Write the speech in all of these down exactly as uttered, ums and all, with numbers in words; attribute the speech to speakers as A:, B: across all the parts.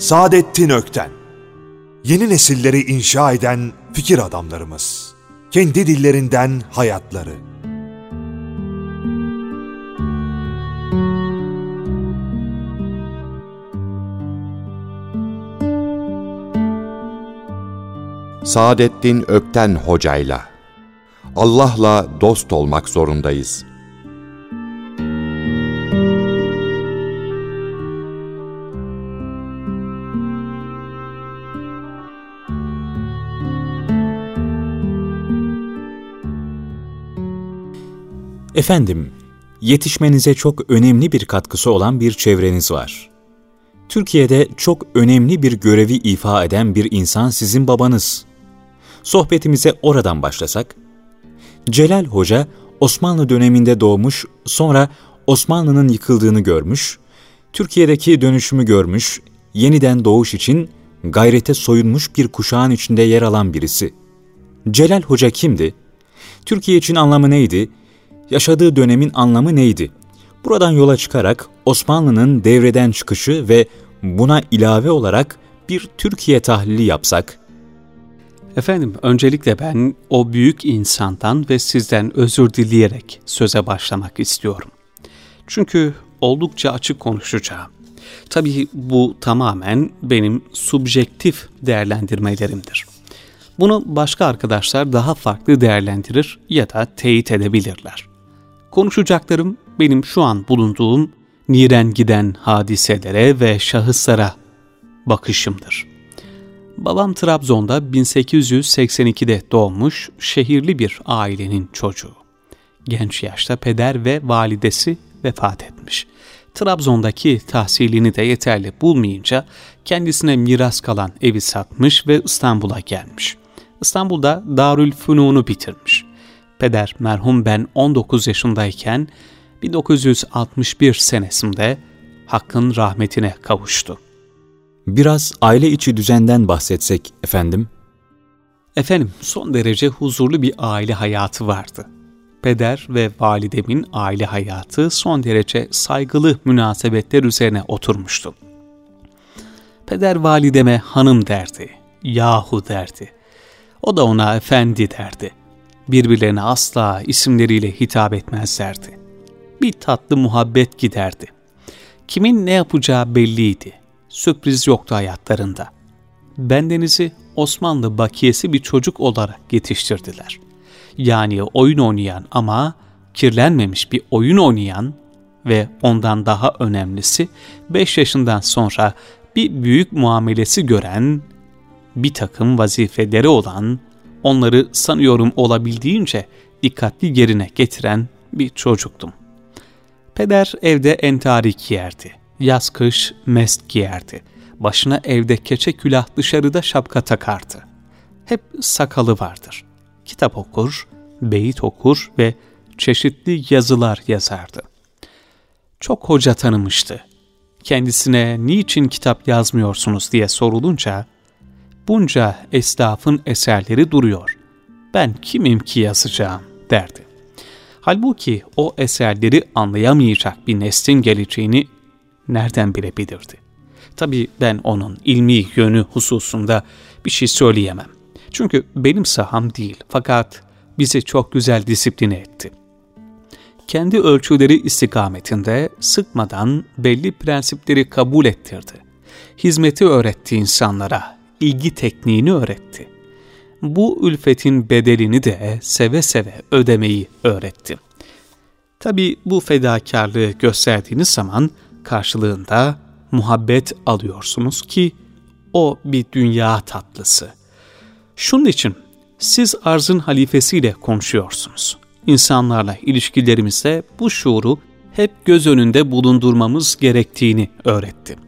A: Saadettin Ökten. Yeni nesilleri inşa eden fikir adamlarımız. Kendi dillerinden hayatları.
B: Saadettin Ökten Hoca'yla Allah'la dost olmak zorundayız.
C: Efendim, yetişmenize çok önemli bir katkısı olan bir çevreniz var. Türkiye'de çok önemli bir görevi ifa eden bir insan sizin babanız. Sohbetimize oradan başlasak. Celal Hoca, Osmanlı döneminde doğmuş, sonra Osmanlı'nın yıkıldığını görmüş, Türkiye'deki dönüşümü görmüş, yeniden doğuş için gayrete soyunmuş bir kuşağın içinde yer alan birisi. Celal Hoca kimdi? Türkiye için anlamı neydi? Yaşadığı dönemin anlamı neydi? Buradan yola çıkarak Osmanlı'nın devreden çıkışı ve buna ilave olarak bir Türkiye tahlili yapsak.
D: Efendim, öncelikle ben o büyük insandan ve sizden özür dileyerek söze başlamak istiyorum. Çünkü oldukça açık konuşacağım. Tabii bu tamamen benim subjektif değerlendirmelerimdir. Bunu başka arkadaşlar daha farklı değerlendirir ya da teyit edebilirler. Konuşacaklarım benim şu an bulunduğum niren giden hadiselere ve şahıslara bakışımdır. Babam Trabzon'da bin sekiz yüz seksen ikide doğmuş şehirli bir ailenin çocuğu. Genç yaşta peder ve validesi vefat etmiş. Trabzon'daki tahsilini de yeterli bulmayınca kendisine miras kalan evi satmış ve İstanbul'a gelmiş. İstanbul'da Darülfünun'u bitirmiş. Peder merhum ben on dokuz yaşındayken bin dokuz yüz altmış bir senesinde Hakk'ın rahmetine kavuştu.
C: Biraz aile içi düzenden bahsetsek efendim.
D: Efendim, son derece huzurlu bir aile hayatı vardı. Peder ve validemin aile hayatı son derece saygılı münasebetler üzerine oturmuştu. Peder valideme hanım derdi, yahu derdi. O da ona efendi derdi. Birbirlerine asla isimleriyle hitap etmezlerdi. Bir tatlı muhabbet giderdi. Kimin ne yapacağı belliydi. Sürpriz yoktu hayatlarında. Bendenizi Osmanlı bakiyesi bir çocuk olarak yetiştirdiler. Yani oyun oynayan ama kirlenmemiş bir oyun oynayan ve ondan daha önemlisi beş yaşından sonra bir büyük muamelesi gören, bir takım vazifeleri olan, onları sanıyorum olabildiğince dikkatli yerine getiren bir çocuktum. Peder evde entari giyerdi. Yaz kış mest giyerdi. Başına evde keçe külah, dışarıda şapka takardı. Hep sakalı vardır. Kitap okur, beyit okur ve çeşitli yazılar yazardı. Çok hoca tanımıştı. Kendisine niçin kitap yazmıyorsunuz diye sorulunca, bunca esnafın eserleri duruyor, ben kimim ki yazacağım derdi. Halbuki o eserleri anlayamayacak bir neslin geleceğini nereden bilebilirdi? Tabii ben onun ilmi yönü hususunda bir şey söyleyemem. Çünkü benim saham değil, fakat bizi çok güzel disipline etti. Kendi ölçüleri istikametinde sıkmadan belli prensipleri kabul ettirdi. Hizmeti öğretti insanlara, ilgi tekniğini öğretti. Bu ülfetin bedelini de seve seve ödemeyi öğretti. Tabii bu fedakarlığı gösterdiğiniz zaman karşılığında muhabbet alıyorsunuz ki o bir dünya tatlısı. Şunun için siz arzın halifesiyle konuşuyorsunuz. İnsanlarla ilişkilerimizde bu şuuru hep göz önünde bulundurmamız gerektiğini öğretti.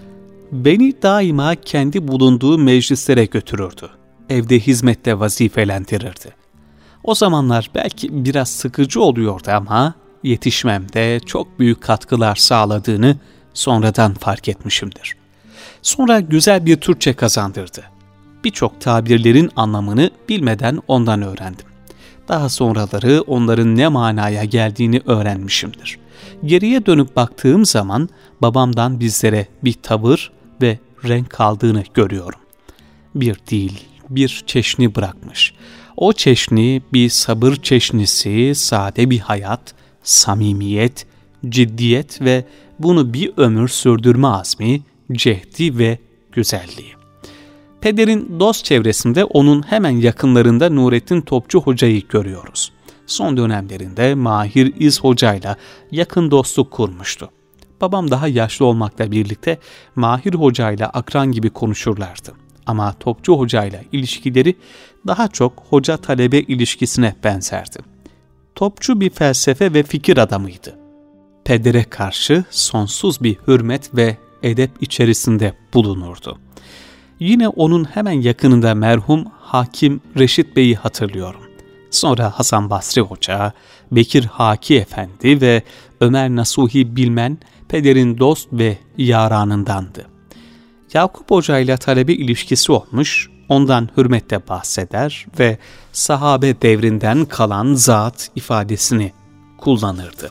D: Beni daima kendi bulunduğu meclislere götürürdü. Evde hizmette vazifelendirirdi. O zamanlar belki biraz sıkıcı oluyordu ama yetişmemde çok büyük katkılar sağladığını sonradan fark etmişimdir. Sonra güzel bir Türkçe kazandırdı. Birçok tabirlerin anlamını bilmeden ondan öğrendim. Daha sonraları onların ne manaya geldiğini öğrenmişimdir. Geriye dönüp baktığım zaman babamdan bizlere bir tavır ve renk kaldığını görüyorum. Bir değil, bir çeşni bırakmış. O çeşni bir sabır çeşnisi, sade bir hayat, samimiyet, ciddiyet ve bunu bir ömür sürdürme azmi, cehdi ve güzelliği. Pederin dost çevresinde onun hemen yakınlarında Nurettin Topçu Hoca'yı görüyoruz. Son dönemlerinde Mahir İz Hoca'yla yakın dostluk kurmuştu. Babam daha yaşlı olmakla birlikte Mahir Hoca'yla akran gibi konuşurlardı. Ama Topçu Hoca'yla ilişkileri daha çok hoca-talebe ilişkisine benzerdi. Topçu bir felsefe ve fikir adamıydı. Pedere karşı sonsuz bir hürmet ve edep içerisinde bulunurdu. Yine onun hemen yakınında merhum Hakim Reşit Bey'i hatırlıyorum. Sonra Hasan Basri Hoca, Bekir Haki Efendi ve Ömer Nasuhi Bilmen pederin dost ve yaranındandı. Yakup Hoca ile talebe ilişkisi olmuş, ondan hürmetle bahseder ve sahabe devrinden kalan zat ifadesini kullanırdı.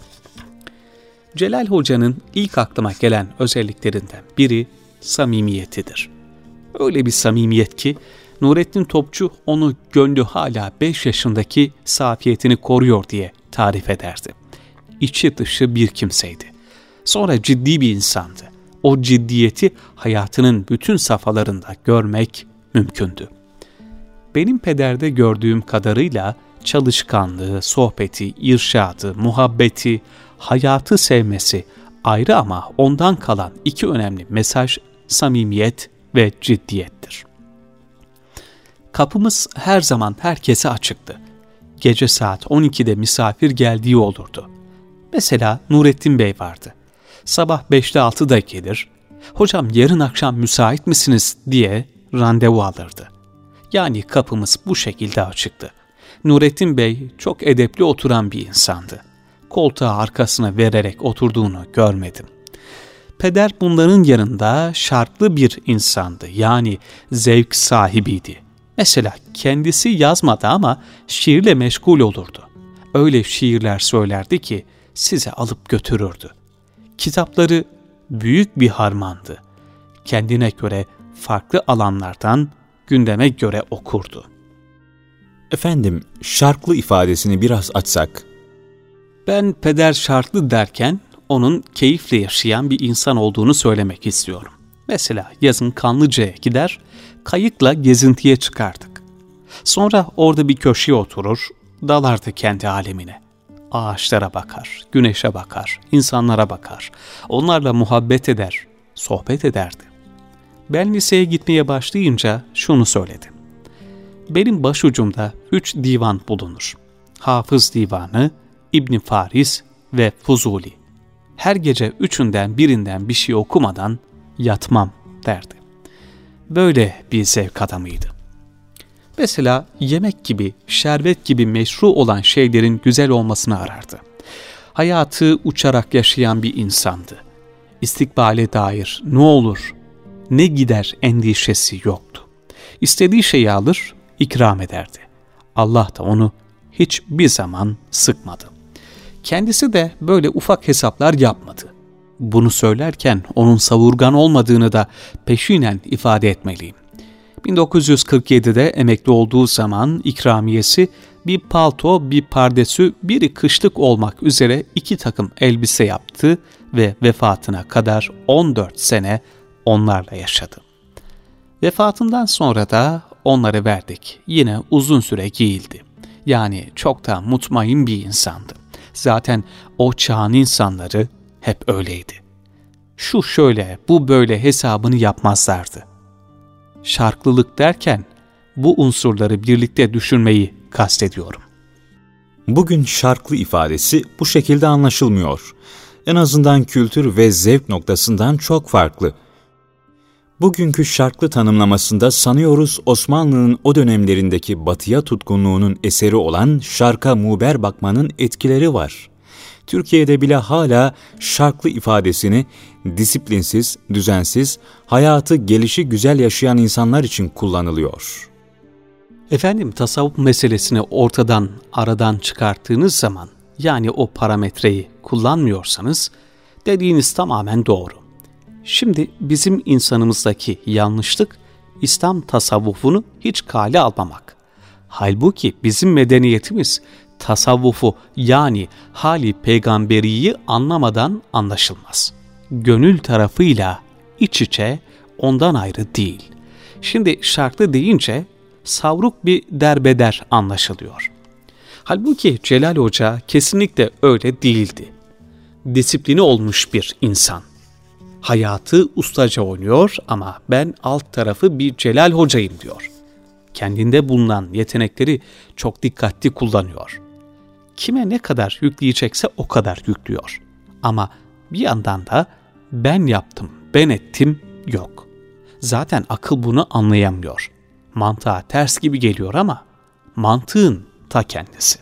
D: Celal Hoca'nın ilk aklıma gelen özelliklerinden biri samimiyetidir. Öyle bir samimiyet ki Nurettin Topçu onu gönlü hala beş yaşındaki safiyetini koruyor diye tarif ederdi. İçi dışı bir kimseydi. Sonra ciddi bir insandı. O ciddiyeti hayatının bütün safhalarında görmek mümkündü. Benim pederde gördüğüm kadarıyla çalışkanlığı, sohbeti, irşadı, muhabbeti, hayatı sevmesi ayrı ama ondan kalan iki önemli mesaj samimiyet ve ciddiyettir. Kapımız her zaman herkese açıktı. Gece saat on ikide misafir geldiği olurdu. Mesela Nurettin Bey vardı. Sabah beşte altıda gelir, hocam yarın akşam müsait misiniz diye randevu alırdı. Yani kapımız bu şekilde açıktı. Nurettin Bey çok edepli oturan bir insandı. Koltuğa arkasına vererek oturduğunu görmedim. Peder bunların yanında şartlı bir insandı, yani zevk sahibiydi. Mesela kendisi yazmadı ama şiirle meşgul olurdu. Öyle şiirler söylerdi ki size alıp götürürdü. Kitapları büyük bir harmandı. Kendine göre farklı alanlardan gündeme göre okurdu.
C: Efendim, şarklı ifadesini biraz açsak.
D: Ben peder şarklı derken onun keyifle yaşayan bir insan olduğunu söylemek istiyorum. Mesela yazın Kanlıca'ya gider, kayıkla gezintiye çıkardık. Sonra orada bir köşeye oturur, dalardı kendi alemine. Ağaçlara bakar, güneşe bakar, insanlara bakar. Onlarla muhabbet eder, sohbet ederdi. Ben liseye gitmeye başlayınca şunu söyledi. Benim başucumda üç divan bulunur. Hafız Divanı, İbn Faris ve Fuzuli. Her gece üçünden birinden bir şey okumadan yatmam derdi. Böyle bir zevk adamıydı. Mesela yemek gibi, şerbet gibi meşru olan şeylerin güzel olmasını arardı. Hayatı uçarak yaşayan bir insandı. İstikbale dair ne olur, ne gider endişesi yoktu. İstediği şeyi alır, ikram ederdi. Allah da onu hiçbir zaman sıkmadı. Kendisi de böyle ufak hesaplar yapmadı. Bunu söylerken onun savurgan olmadığını da peşinen ifade etmeliyim. bin dokuz yüz kırk yedide emekli olduğu zaman ikramiyesi bir palto, bir pardesü, biri kışlık olmak üzere iki takım elbise yaptı ve vefatına kadar on dört sene onlarla yaşadı. Vefatından sonra da onları verdik. Yine uzun süre giyildi. Yani çok da mutmain bir insandı. Zaten o çağın insanları hep öyleydi. Şu şöyle, bu böyle hesabını yapmazlardı. Şarklılık derken bu unsurları birlikte düşünmeyi kastediyorum.
C: Bugün şarklı ifadesi bu şekilde anlaşılmıyor. En azından kültür ve zevk noktasından çok farklı. Bugünkü şarklı tanımlamasında sanıyoruz Osmanlı'nın o dönemlerindeki batıya tutkunluğunun eseri olan şarka muber bakmanın etkileri var. Türkiye'de bile hala şarklı ifadesini disiplinsiz, düzensiz, hayatı gelişi güzel yaşayan insanlar için kullanılıyor.
D: Efendim, tasavvuf meselesini ortadan, aradan çıkarttığınız zaman, yani o parametreyi kullanmıyorsanız, dediğiniz tamamen doğru. Şimdi bizim insanımızdaki yanlışlık İslam tasavvufunu hiç kale almamak. Halbuki bizim medeniyetimiz tasavvufu yani hali peygamberiyi anlamadan anlaşılmaz. Gönül tarafıyla iç içe, ondan ayrı değil. Şimdi şarklı deyince savruk bir derbeder anlaşılıyor. Halbuki Celal Hoca kesinlikle öyle değildi. Disiplini olmuş bir insan. Hayatı ustaca oynuyor ama ben alt tarafı bir Celal Hocayım diyor. Kendinde bulunan yetenekleri çok dikkatli kullanıyor. Kime ne kadar yükleyecekse o kadar yüklüyor. Ama bir yandan da ben yaptım, ben ettim yok. Zaten akıl bunu anlayamıyor. Mantığa ters gibi geliyor ama mantığın ta kendisi.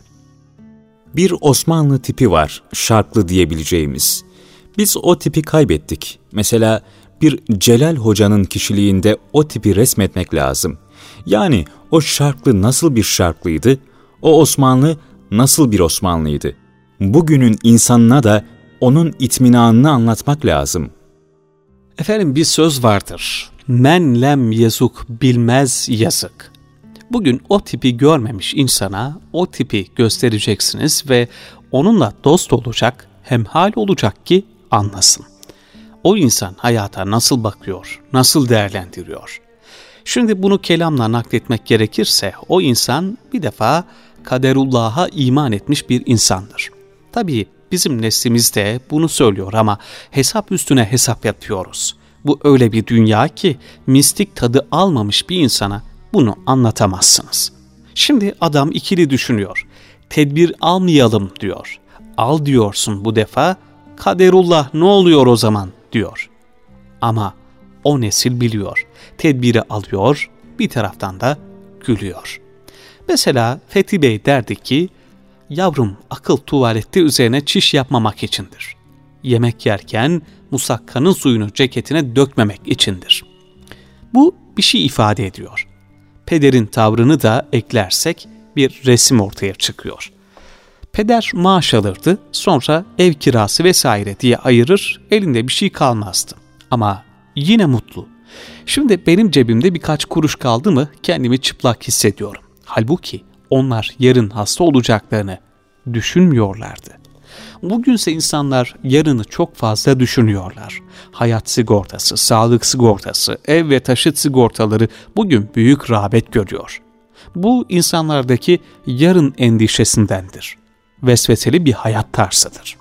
C: Bir Osmanlı tipi var, şarklı diyebileceğimiz. Biz o tipi kaybettik. Mesela bir Celal Hoca'nın kişiliğinde o tipi resmetmek lazım. Yani o şarklı nasıl bir şarklıydı, o Osmanlı nasıl bir Osmanlıydı? Bugünün insanına da onun itminanını anlatmak lazım.
D: Efendim bir söz vardır. Men lem yazuk bilmez yazık. Bugün o tipi görmemiş insana o tipi göstereceksiniz ve onunla dost olacak, hemhal olacak ki anlasın. O insan hayata nasıl bakıyor, nasıl değerlendiriyor? Şimdi bunu kelamla nakletmek gerekirse o insan bir defa kaderullah'a iman etmiş bir insandır. Tabii bizim neslimiz de bunu söylüyor ama hesap üstüne hesap yapıyoruz. Bu öyle bir dünya ki mistik tadı almamış bir insana bunu anlatamazsınız. Şimdi adam ikili düşünüyor. Tedbir almayalım diyor. Al diyorsun bu defa, kaderullah ne oluyor o zaman diyor. Ama o nesil biliyor. Tedbiri alıyor, bir taraftan da gülüyor. Mesela Fethi Bey derdi ki, yavrum akıl tuvalette üzerine çiş yapmamak içindir. Yemek yerken musakkanın suyunu ceketine dökmemek içindir. Bu bir şey ifade ediyor. Pederin tavrını da eklersek bir resim ortaya çıkıyor. Peder maaş alırdı, sonra ev kirası vesaire diye ayırır, elinde bir şey kalmazdı. Ama yine mutlu. Şimdi benim cebimde birkaç kuruş kaldı mı kendimi çıplak hissediyorum. Halbuki onlar yarın hasta olacaklarını düşünmüyorlardı. Bugünse insanlar yarını çok fazla düşünüyorlar. Hayat sigortası, sağlık sigortası, ev ve taşıt sigortaları bugün büyük rağbet görüyor. Bu insanlardaki yarın endişesindendir. Vesveseli bir hayat tarzıdır.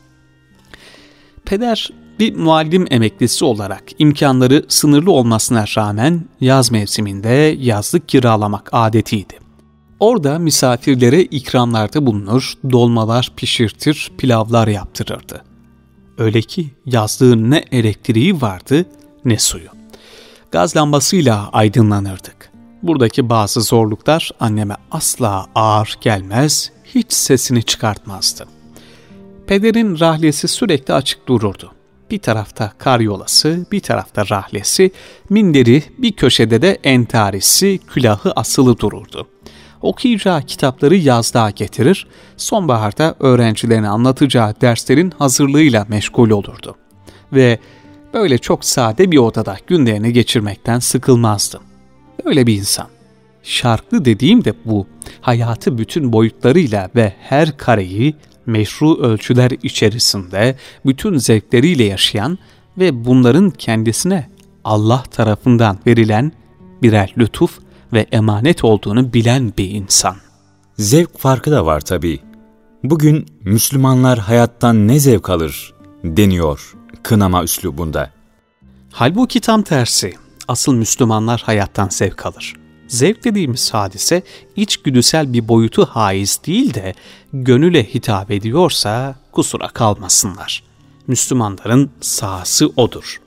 D: Peder bir muallim emeklisi olarak imkanları sınırlı olmasına rağmen yaz mevsiminde yazlık kiralamak adetiydi. Orada misafirlere ikramlarda bulunur, dolmalar pişirtir, pilavlar yaptırırdı. Öyle ki yazlığın ne elektriği vardı ne suyu. Gaz lambasıyla aydınlanırdık. Buradaki bazı zorluklar anneme asla ağır gelmez, hiç sesini çıkartmazdı. Pederin rahlesi sürekli açık dururdu. Bir tarafta karyolası, bir tarafta rahlesi, minderi, bir köşede de entarisi, külahı asılı dururdu. Okuyacağı kitapları yazlığa getirir, sonbaharda öğrencilerine anlatacağı derslerin hazırlığıyla meşgul olurdu. Ve böyle çok sade bir odada günlerini geçirmekten sıkılmazdı. Öyle bir insan. Şarklı dediğim de bu, hayatı bütün boyutlarıyla ve her kareyi meşru ölçüler içerisinde bütün zevkleriyle yaşayan ve bunların kendisine Allah tarafından verilen birer lütuf ve emanet olduğunu bilen bir insan.
C: Zevk farkı da var tabii. Bugün Müslümanlar hayattan ne zevk alır deniyor kınama üslubunda.
D: Halbuki tam tersi. Asıl Müslümanlar hayattan zevk alır. Zevk dediğimiz hadise içgüdüsel bir boyutu haiz değil de gönüle hitap ediyorsa kusura kalmasınlar. Müslümanların sahası odur.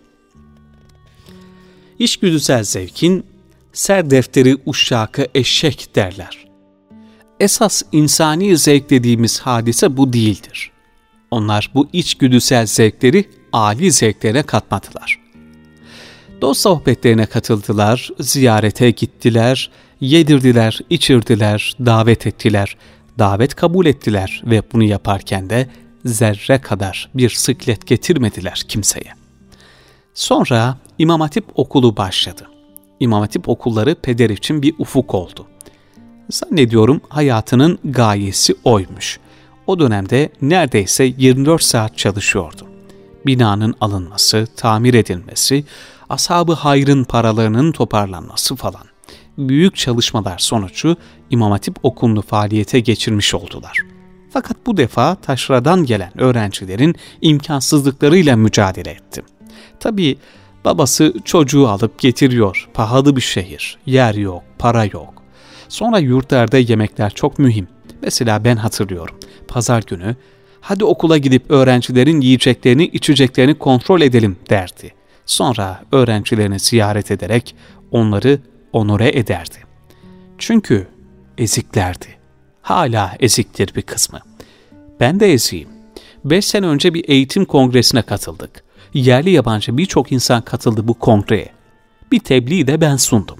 D: İçgüdüsel zevkin serdefteri uşşakı eşek derler. Esas insani zevk dediğimiz hadise bu değildir. Onlar bu içgüdüsel zevkleri âli zevklere katmadılar. Dost sohbetlerine katıldılar, ziyarete gittiler, yedirdiler, içirdiler, davet ettiler, davet kabul ettiler ve bunu yaparken de zerre kadar bir sıklet getirmediler kimseye. Sonra İmam Hatip okulu başladı. İmam Hatip okulları peder için bir ufuk oldu. Zannediyorum hayatının gayesi oymuş. O dönemde neredeyse yirmi dört saat çalışıyordu. Binanın alınması, tamir edilmesi, ashab-ı hayrın paralarının toparlanması falan. Büyük çalışmalar sonucu İmam Hatip okulunu faaliyete geçirmiş oldular. Fakat bu defa taşradan gelen öğrencilerin imkansızlıklarıyla mücadele etti. Tabii babası çocuğu alıp getiriyor, pahalı bir şehir, yer yok, para yok. Sonra yurtlarda yemekler çok mühim. Mesela ben hatırlıyorum, pazar günü, hadi okula gidip öğrencilerin yiyeceklerini, içeceklerini kontrol edelim derdi. Sonra öğrencilerini ziyaret ederek onları onore ederdi. Çünkü eziklerdi. Hala eziktir bir kısmı. Ben de eziyim. Beş sene önce bir eğitim kongresine katıldık. Yerli yabancı birçok insan katıldı bu kongreye. Bir tebliği de ben sundum.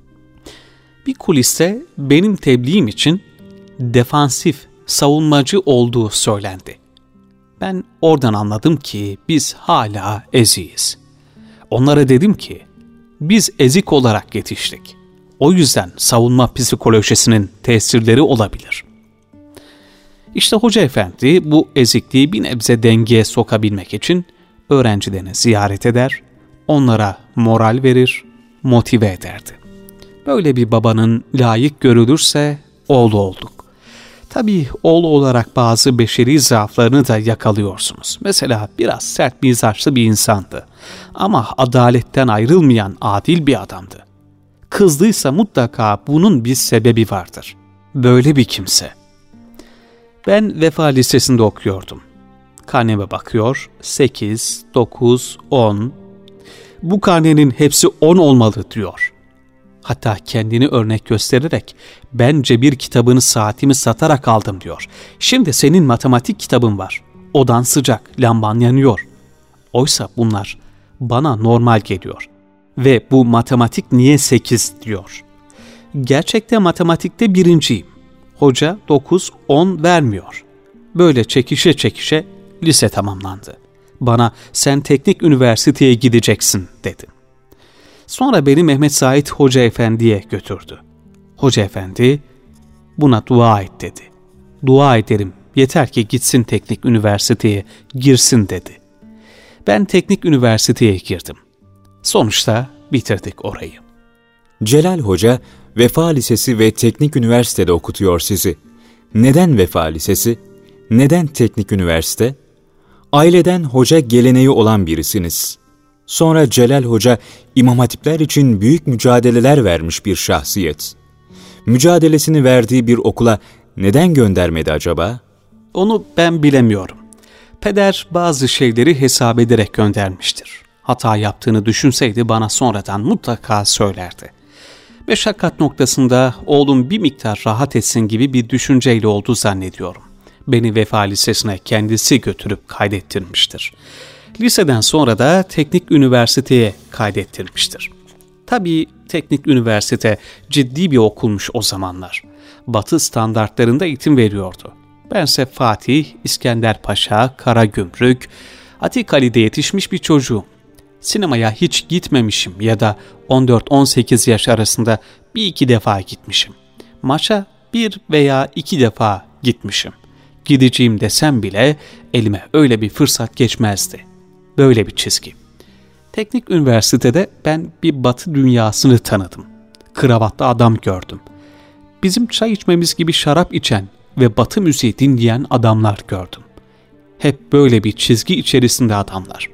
D: Bir kuliste benim tebliğim için defansif, savunmacı olduğu söylendi. Ben oradan anladım ki biz hala eziyiz. Onlara dedim ki, biz ezik olarak yetiştik. O yüzden savunma psikolojisinin tesirleri olabilir. İşte Hoca Efendi bu ezikliği bir nebze dengeye sokabilmek için öğrencilerini ziyaret eder, onlara moral verir, motive ederdi. Böyle bir babanın layık görülürse oğlu olduk. Tabii oğlu olarak bazı beşeri zaaflarını da yakalıyorsunuz. Mesela biraz sert mizaçlı bir insandı. Ama adaletten ayrılmayan adil bir adamdı. Kızdıysa mutlaka bunun bir sebebi vardır. Böyle bir kimse. Ben Vefa Lisesi'nde okuyordum. Karneme bakıyor, sekiz, dokuz, on. Bu karnenin hepsi on olmalı diyor. Hatta kendini örnek göstererek ben cebir kitabını saatimi satarak aldım diyor. Şimdi senin matematik kitabın var. Odan sıcak, lamban yanıyor. Oysa bunlar bana normal geliyor. Ve bu matematik niye sekiz diyor. Gerçekte matematikte birinciyim. Hoca dokuz, on vermiyor. Böyle çekişe çekişe lise tamamlandı. Bana sen teknik üniversiteye gideceksin dedi. Sonra beni Mehmet Said Hoca Efendi'ye götürdü. Hoca Efendi buna dua et dedi. Dua ederim, yeter ki gitsin teknik üniversiteye, girsin dedi. Ben teknik üniversiteye girdim. Sonuçta bitirdik orayı.
C: Celal Hoca, Vefa Lisesi ve Teknik Üniversitede okutuyor sizi. Neden Vefa Lisesi? Neden Teknik Üniversite? Aileden hoca geleneği olan birisiniz. Sonra Celal Hoca, İmam Hatipler için büyük mücadeleler vermiş bir şahsiyet. Mücadelesini verdiği bir okula neden göndermedi acaba?
D: Onu ben bilemiyorum. Peder bazı şeyleri hesap ederek göndermiştir. Hata yaptığını düşünseydi bana sonradan mutlaka söylerdi. Meşakkat noktasında oğlum bir miktar rahat etsin gibi bir düşünceyle oldu zannediyorum. Beni Vefa Lisesi'ne kendisi götürüp kaydettirmiştir. Liseden sonra da teknik üniversiteye kaydettirmiştir. Tabii teknik üniversite ciddi bir okulmuş o zamanlar. Batı standartlarında eğitim veriyordu. Bense Fatih, İskender Paşa, Karagümrük, Atik Ali'de yetişmiş bir çocuğum. Sinemaya hiç gitmemişim ya da on dört on sekiz yaş arasında bir iki defa gitmişim. Maça bir veya iki defa gitmişim. Gideceğim desem bile elime öyle bir fırsat geçmezdi. Böyle bir çizgi. Teknik üniversitede ben bir batı dünyasını tanıdım. Kravatlı adam gördüm. Bizim çay içmemiz gibi şarap içen ve batı müziği dinleyen adamlar gördüm. Hep böyle bir çizgi içerisinde adamlar.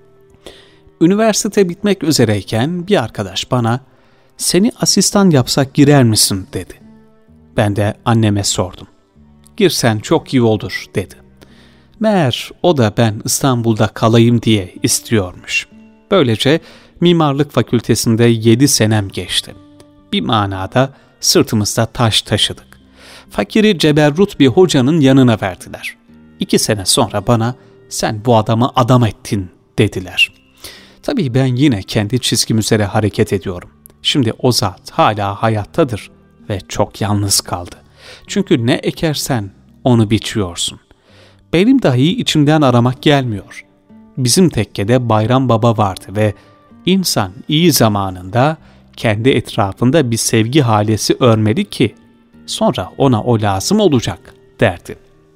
D: Üniversite bitmek üzereyken bir arkadaş bana "Seni asistan yapsak girer misin?" dedi. Ben de anneme sordum. "Girsen çok iyi olur." dedi. Meğer o da ben İstanbul'da kalayım diye istiyormuş. Böylece mimarlık fakültesinde yedi senem geçti. Bir manada sırtımızda taş taşıdık. Fakiri ceberrut bir hocanın yanına verdiler. İki sene sonra bana "Sen bu adamı adam ettin." dediler. Tabii ben yine kendi çizgim üzere hareket ediyorum. Şimdi o zat hala hayattadır ve çok yalnız kaldı. Çünkü ne ekersen onu biçiyorsun. Benim dahi içimden aramak gelmiyor. bizim tekkede Bayram Baba vardı ve insan iyi zamanında kendi etrafında bir sevgi halesi örmeli ki sonra ona o lazım olacak derdi.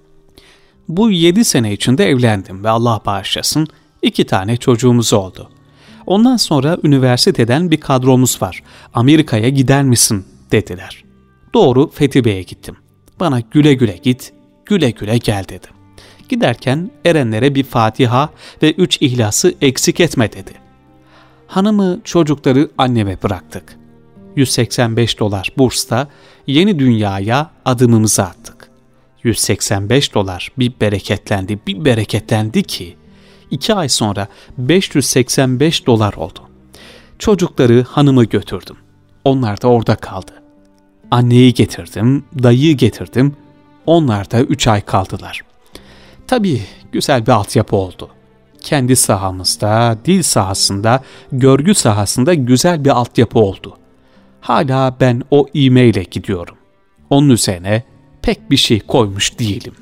D: Bu yedi sene içinde evlendim ve Allah bağışlasın iki tane çocuğumuz oldu. Ondan sonra üniversiteden bir kadromuz var. Amerika'ya gider misin dediler. Doğru Fethi Bey'e gittim. Bana güle güle git, güle güle gel dedi. Giderken erenlere bir Fatiha ve üç İhlas'ı eksik etme dedi. Hanımı, çocukları anneme bıraktık. yüz seksen beş dolar bursla yeni dünyaya adımımızı attık. yüz seksen beş dolar bir bereketlendi, bir bereketlendi ki iki ay sonra beş yüz seksen beş dolar oldu. Çocukları hanımı götürdüm. Onlar da orada kaldı. Anneyi getirdim, dayıyı getirdim. Onlar da üç ay kaldılar. Tabii güzel bir altyapı oldu. Kendi sahamızda, dil sahasında, görgü sahasında güzel bir altyapı oldu. Hala ben o ivmeyle gidiyorum. Onun üzerine pek bir şey koymuş değilim.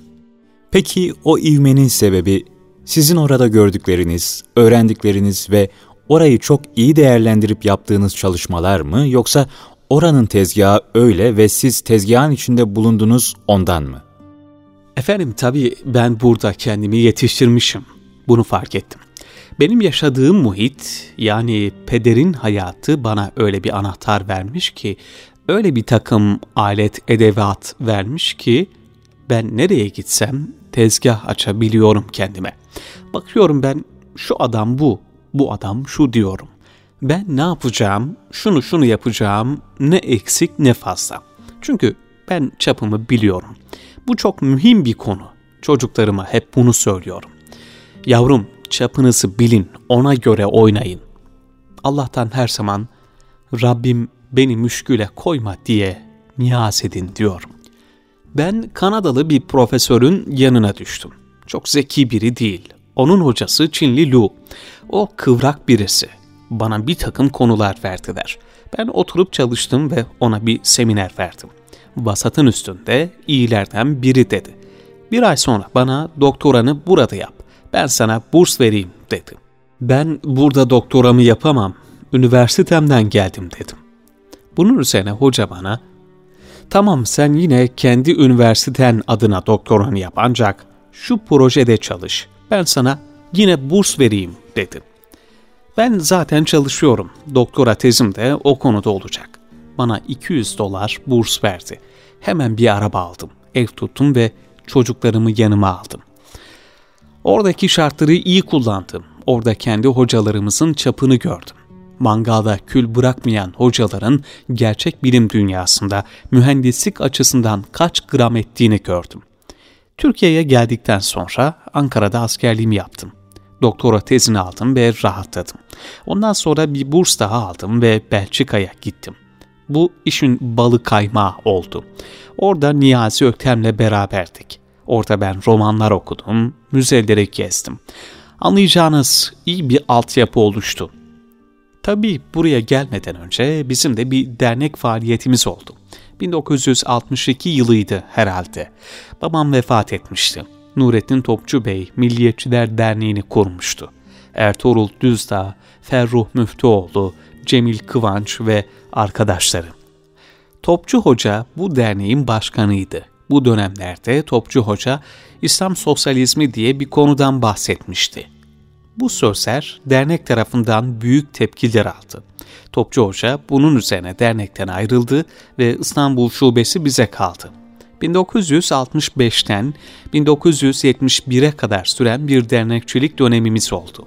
C: Peki o ivmenin sebebi sizin orada gördükleriniz, öğrendikleriniz ve orayı çok iyi değerlendirip yaptığınız çalışmalar mı, yoksa oranın tezgahı öyle ve siz tezgahın içinde bulundunuz ondan mı?
D: Efendim tabii ben burada kendimi yetiştirmişim. Bunu fark ettim. Benim yaşadığım muhit, yani pederin hayatı bana öyle bir anahtar vermiş ki, öyle bir takım alet, edevat vermiş ki ben nereye gitsem tezgah açabiliyorum kendime. Bakıyorum ben şu adam bu, bu adam şu diyorum. Ben ne yapacağım, şunu şunu yapacağım, ne eksik ne fazla. Çünkü ben çapımı biliyorum. Bu çok mühim bir konu. Çocuklarıma hep bunu söylüyorum. Yavrum, çapınızı bilin, ona göre oynayın. Allah'tan her zaman Rabbim beni müşküle koyma diye niyaz edin diyorum. Ben Kanadalı bir profesörün yanına düştüm. Çok zeki biri değil. Onun hocası Çinli Lu. O kıvrak birisi. Bana bir takım konular verdiler. Ben oturup çalıştım ve ona bir seminer verdim. Vasatın üstünde iyilerden biri dedi. Bir ay sonra bana doktoranı burada yap. Ben sana burs vereyim dedi. Ben burada doktoramı yapamam. Üniversitemden geldim dedim. Bunun üzerine hoca bana, tamam sen yine kendi üniversiten adına doktoranı yap ancak şu projede çalış. Ben sana yine burs vereyim dedi. Ben zaten çalışıyorum. Doktora tezim de o konuda olacak. Bana iki yüz dolar burs verdi. Hemen bir araba aldım. Ev tuttum ve çocuklarımı yanıma aldım. Oradaki şartları iyi kullandım. Orada kendi hocalarımızın çapını gördüm. Mangalda kül bırakmayan hocaların gerçek bilim dünyasında mühendislik açısından kaç gram ettiğini gördüm. Türkiye'ye geldikten sonra Ankara'da askerliğimi yaptım. Doktora tezini aldım ve rahatladım. Ondan sonra bir burs daha aldım ve Belçika'ya gittim. Bu işin balı kaymağı oldu. Orada Niyazi Öktem'le beraberdik. Orada ben romanlar okudum, müzeleri gezdim. Anlayacağınız iyi bir altyapı oluştu. Tabii buraya gelmeden önce bizim de bir dernek faaliyetimiz oldu. bin dokuz yüz altmış iki yılıydı herhalde. Babam vefat etmişti. Nurettin Topçu Bey Milliyetçiler Derneği'ni kurmuştu. Ertuğrul Düzdağ, Ferruh Müftüoğlu, Cemil Kıvanç ve arkadaşları. Topçu Hoca bu derneğin başkanıydı. Bu dönemlerde Topçu Hoca İslam sosyalizmi diye bir konudan bahsetmişti. Bu sözler dernek tarafından büyük tepkiler aldı. Topçu Hoca bunun üzerine dernekten ayrıldı ve İstanbul Şubesi bize kaldı. bin dokuz yüz altmış beşten bin dokuz yüz yetmiş bire kadar süren bir dernekçilik dönemimiz oldu.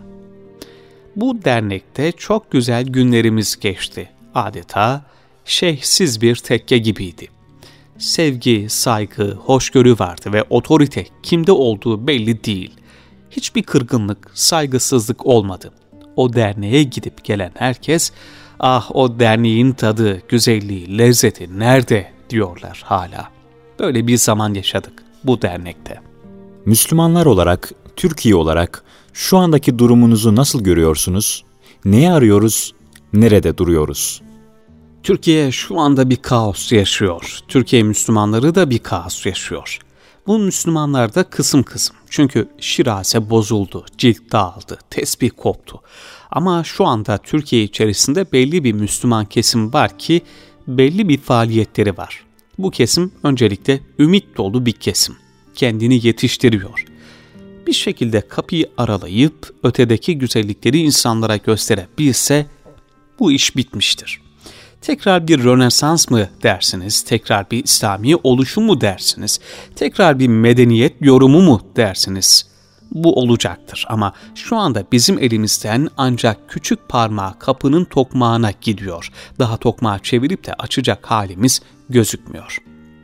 D: Bu dernekte çok güzel günlerimiz geçti. Adeta şeyhsiz bir tekke gibiydi. Sevgi, saygı, hoşgörü vardı ve otorite kimde olduğu belli değil. Hiçbir kırgınlık, saygısızlık olmadı. O derneğe gidip gelen herkes, ah o derneğin tadı, güzelliği, lezzeti nerede diyorlar hala. Böyle bir zaman yaşadık bu dernekte.
C: Müslümanlar olarak, Türkiye olarak şu andaki durumunuzu nasıl görüyorsunuz? Neyi arıyoruz, nerede duruyoruz?
D: Türkiye şu anda bir kaos yaşıyor. Türkiye Müslümanları da bir kaos yaşıyor. Bu Müslümanlarda kısım kısım. Çünkü şiraze bozuldu, cilt dağıldı, tesbih koptu. Ama şu anda Türkiye içerisinde belli bir Müslüman kesim var ki belli bir faaliyetleri var. Bu kesim öncelikle ümit dolu bir kesim. Kendini yetiştiriyor. Bir şekilde kapıyı aralayıp ötedeki güzellikleri insanlara gösterebilse bu iş bitmiştir. Tekrar bir Rönesans mı dersiniz, tekrar bir İslami oluşum mu dersiniz, tekrar bir medeniyet yorumu mu dersiniz? Bu olacaktır ama şu anda bizim elimizden ancak küçük parmağı kapının tokmağına gidiyor. Daha tokmağı çevirip de açacak halimiz gözükmüyor.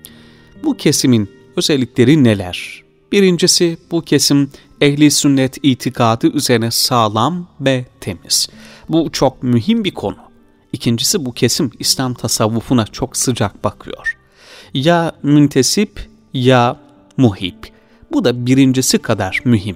D: Bu kesimin özellikleri neler? Birincisi, bu kesim ehli sünnet itikadı üzerine sağlam ve temiz. Bu çok mühim bir konu. İkincisi, bu kesim İslam tasavvufuna çok sıcak bakıyor. Ya müntesip ya muhib. Bu da birincisi kadar mühim.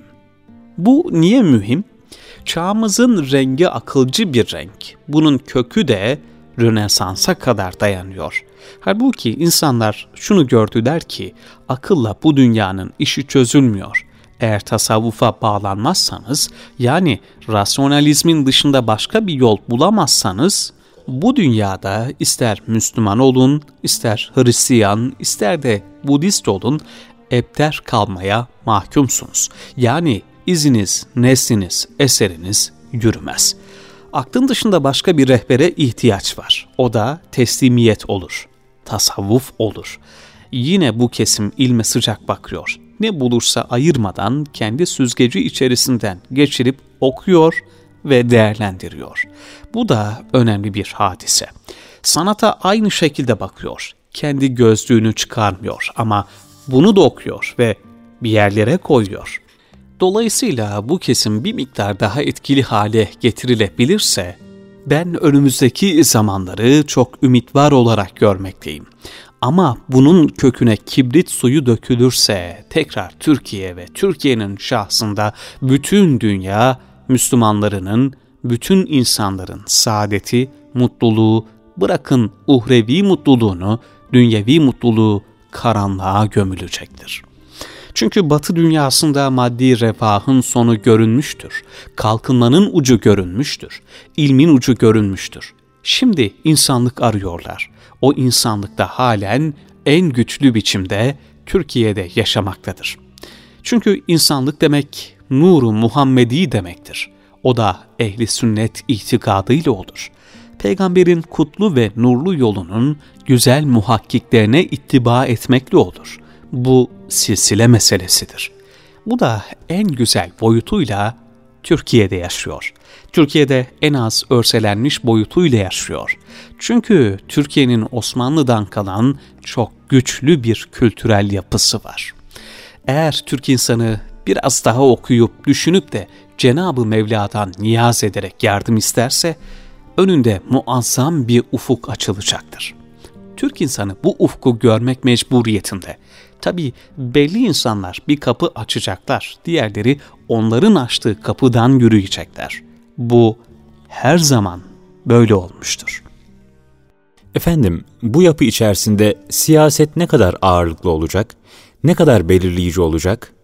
D: Bu niye mühim? Çağımızın rengi akılcı bir renk. Bunun kökü de Rönesans'a kadar dayanıyor. Halbuki insanlar şunu gördüler ki akılla bu dünyanın işi çözülmüyor. Eğer tasavvufa bağlanmazsanız, yani rasyonalizmin dışında başka bir yol bulamazsanız, bu dünyada ister Müslüman olun, ister Hristiyan, ister de Budist olun, ebter kalmaya mahkumsunuz. Yani iziniz, nesliniz, eseriniz yürümez. Aklın dışında başka bir rehbere ihtiyaç var. O da teslimiyet olur, tasavvuf olur. Yine bu kesim ilme sıcak bakıyor. Ne bulursa ayırmadan kendi süzgeci içerisinden geçirip okuyor ve değerlendiriyor. Bu da önemli bir hadise. Sanata aynı şekilde bakıyor. Kendi gözlüğünü çıkarmıyor ama bunu da okuyor ve bir yerlere koyuyor. Dolayısıyla bu kesim bir miktar daha etkili hale getirilebilirse, ben önümüzdeki zamanları çok ümit var olarak görmekteyim. Ama bunun köküne kibrit suyu dökülürse, tekrar Türkiye ve Türkiye'nin şahsında bütün dünya Müslümanlarının, bütün insanların saadeti, mutluluğu, bırakın uhrevi mutluluğunu, dünyevi mutluluğu karanlığa gömülecektir. Çünkü Batı dünyasında maddi refahın sonu görünmüştür. Kalkınmanın ucu görünmüştür. İlmin ucu görünmüştür. Şimdi insanlık arıyorlar. O insanlık da halen en güçlü biçimde Türkiye'de yaşamaktadır. Çünkü insanlık demek nuru Muhammedi demektir. O da ehli sünnet itikadıyla olur. Peygamberin kutlu ve nurlu yolunun güzel muhakkiklerine ittiba etmekle olur. Bu silsile meselesidir. Bu da en güzel boyutuyla Türkiye'de yaşıyor. Türkiye'de en az örselenmiş boyutuyla yaşıyor. Çünkü Türkiye'nin Osmanlı'dan kalan çok güçlü bir kültürel yapısı var. Eğer Türk insanı biraz daha okuyup düşünüp de Cenab-ı Mevla'dan niyaz ederek yardım isterse, önünde muazzam bir ufuk açılacaktır. Türk insanı bu ufku görmek mecburiyetinde. Tabii belli insanlar bir kapı açacaklar, diğerleri onların açtığı kapıdan yürüyecekler. Bu her zaman böyle olmuştur.
C: Efendim, bu yapı içerisinde siyaset ne kadar ağırlıklı olacak, ne kadar belirleyici olacak?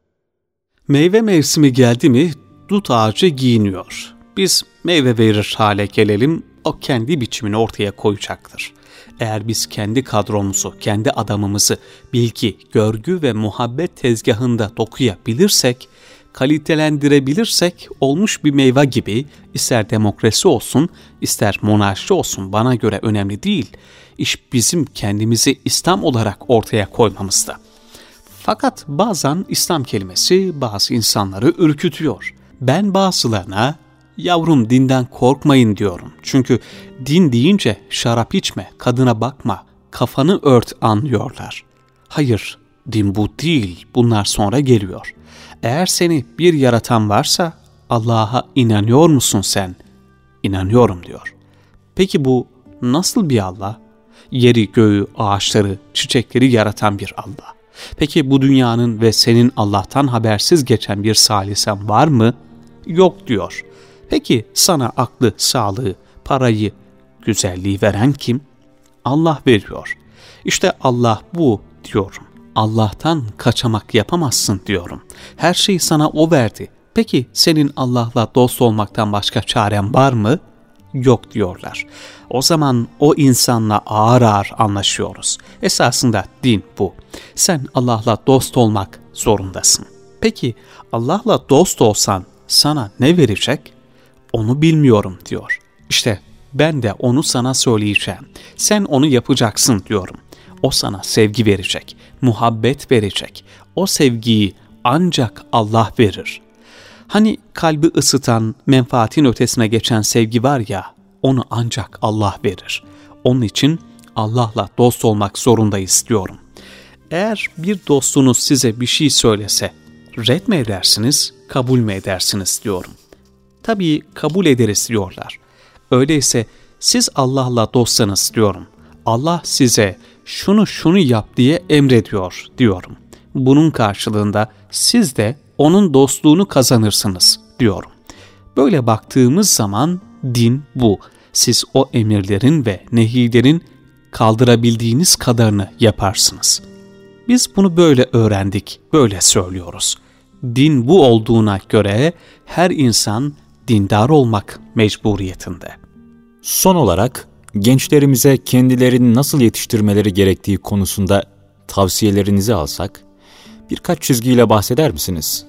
D: Meyve mevsimi geldi mi dut ağacı giyiniyor. Biz meyve verir hale gelelim, o kendi biçimini ortaya koyacaktır. Eğer biz kendi kadromuzu, kendi adamımızı bilgi, görgü ve muhabbet tezgahında dokuyabilirsek, kalitelendirebilirsek olmuş bir meyve gibi, ister demokrasi olsun, ister monarşi olsun bana göre önemli değil. İş bizim kendimizi İslam olarak ortaya koymamızda. Fakat bazen İslam kelimesi bazı insanları ürkütüyor. Ben bazılarına yavrum dinden korkmayın diyorum. Çünkü din deyince şarap içme, kadına bakma, kafanı ört anlıyorlar. Hayır, din bu değil, bunlar sonra geliyor. Eğer seni bir yaratan varsa Allah'a inanıyor musun sen? İnanıyorum diyor. Peki bu nasıl bir Allah? Yeri, göğü, ağaçları, çiçekleri yaratan bir Allah. Peki bu dünyanın ve senin Allah'tan habersiz geçen bir salisen var mı? Yok diyor. Peki sana aklı, sağlığı, parayı, güzelliği veren kim? Allah veriyor. İşte Allah bu diyorum. Allah'tan kaçamak yapamazsın diyorum. Her şeyi sana O verdi. Peki senin Allah'la dost olmaktan başka çaren var mı? Yok diyorlar. O zaman o insanla ağır ağır anlaşıyoruz. Esasında din bu. Sen Allah'la dost olmak zorundasın. Peki Allah'la dost olsan sana ne verecek? Onu bilmiyorum diyor. İşte ben de onu sana söyleyeceğim. Sen onu yapacaksın diyorum. O sana sevgi verecek, muhabbet verecek. O sevgiyi ancak Allah verir. Hani kalbi ısıtan, menfaatin ötesine geçen sevgi var ya, onu ancak Allah verir. Onun için Allah'la dost olmak zorundayız diyorum. Eğer bir dostunuz size bir şey söylese, red mi edersiniz, kabul mü edersiniz diyorum. Tabii kabul ederiz diyorlar. Öyleyse siz Allah'la dostsanız diyorum. Allah size şunu şunu yap diye emrediyor diyorum. Bunun karşılığında siz de onun dostluğunu kazanırsınız diyorum. Böyle baktığımız zaman din bu. Siz o emirlerin ve nehilerin kaldırabildiğiniz kadarını yaparsınız. Biz bunu böyle öğrendik, böyle söylüyoruz. Din bu olduğuna göre her insan dindar olmak mecburiyetinde.
C: Son olarak gençlerimize kendilerini nasıl yetiştirmeleri gerektiği konusunda tavsiyelerinizi alsak, birkaç çizgiyle bahseder misiniz?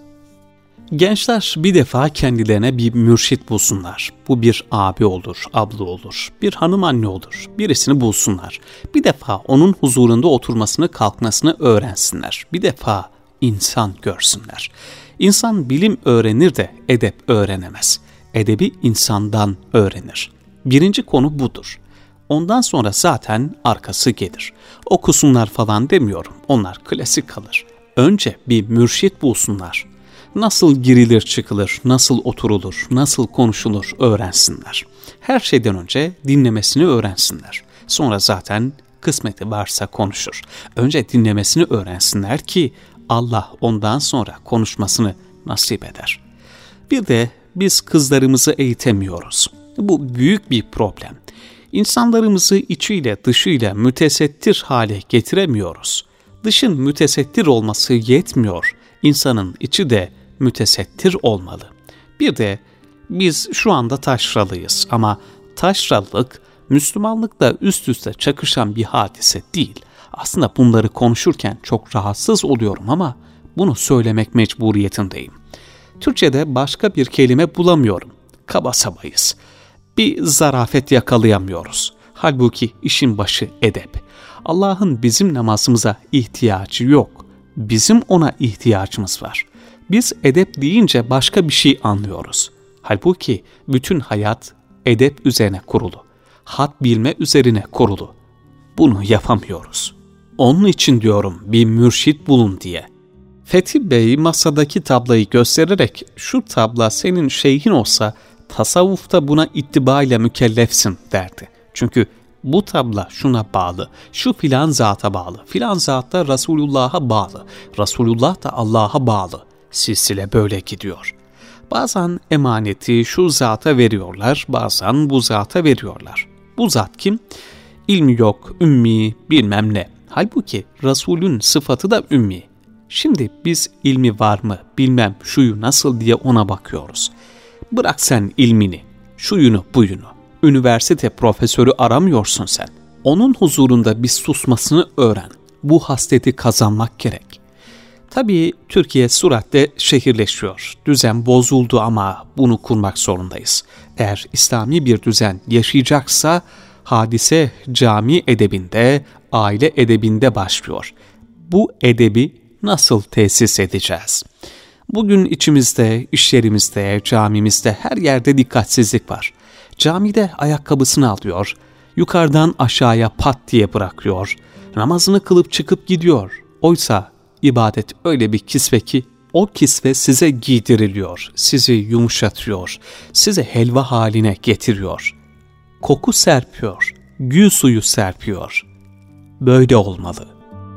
D: Gençler bir defa kendilerine bir mürşit bulsunlar. Bu bir abi olur, abla olur, bir hanım anne olur. Birisini bulsunlar. Bir defa onun huzurunda oturmasını, kalkmasını öğrensinler. Bir defa insan görsünler. İnsan bilim öğrenir de edep öğrenemez. Edebi insandan öğrenir. Birinci konu budur. Ondan sonra zaten arkası gelir. Okusunlar falan demiyorum. Onlar klasik kalır. Önce bir mürşit bulsunlar. Nasıl girilir çıkılır, nasıl oturulur, nasıl konuşulur öğrensinler. Her şeyden önce dinlemesini öğrensinler. Sonra zaten kısmeti varsa konuşur. Önce dinlemesini öğrensinler ki Allah ondan sonra konuşmasını nasip eder. Bir de biz kızlarımızı eğitemiyoruz. Bu büyük bir problem. İnsanlarımızı içiyle dışıyla mütesettir hale getiremiyoruz. Dışın mütesettir olması yetmiyor. İnsanın içi de mütesettir olmalı. Bir de biz şu anda taşralıyız ama taşralılık Müslümanlıkla üst üste çakışan bir hadise değil. Aslında bunları konuşurken çok rahatsız oluyorum ama bunu söylemek mecburiyetindeyim. Türkçe'de başka bir kelime bulamıyorum. Kaba sabayız. Bir zarafet yakalayamıyoruz. Halbuki işin başı edep. Allah'ın bizim namazımıza ihtiyacı yok. Bizim ona ihtiyacımız var. Biz edep deyince başka bir şey anlıyoruz. Halbuki bütün hayat edep üzerine kurulu. Had bilme üzerine kurulu. Bunu yapamıyoruz. Onun için diyorum bir mürşit bulun diye. Fethi Bey masadaki tablayı göstererek şu tabla senin şeyhin olsa tasavvufta buna ittibayla mükellefsin derdi. Çünkü bu tabla şuna bağlı, şu filan zata bağlı, filan zat da Resulullah'a bağlı, Resulullah da Allah'a bağlı. Silsile böyle gidiyor. Bazen emaneti şu zata veriyorlar, bazen bu zata veriyorlar. Bu zat kim? İlmi yok, ümmi, bilmem ne. Halbuki Resulün sıfatı da ümmi. Şimdi biz ilmi var mı, bilmem şuyu nasıl diye ona bakıyoruz. Bırak sen ilmini, şuyunu buyunu. Üniversite profesörü aramıyorsun sen. Onun huzurunda bir susmasını öğren. Bu hasleti kazanmak gerek. Tabii Türkiye süratle şehirleşiyor. Düzen bozuldu ama bunu kurmak zorundayız. Eğer İslami bir düzen yaşayacaksa hadise cami edebinde, aile edebinde başlıyor. Bu edebi nasıl tesis edeceğiz? Bugün içimizde, iş yerimizde, camimizde her yerde dikkatsizlik var. Camide ayakkabısını alıyor, yukarıdan aşağıya pat diye bırakıyor, namazını kılıp çıkıp gidiyor. Oysa ibadet öyle bir kisve ki o kisve size giydiriliyor, sizi yumuşatıyor, size helva haline getiriyor. Koku serpiyor, gül suyu serpiyor. Böyle olmalı.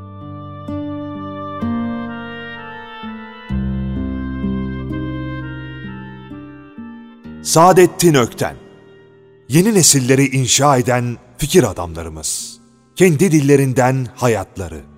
A: Saadettin Ökten. Yeni nesilleri inşa eden fikir adamlarımız. Kendi dillerinden hayatları.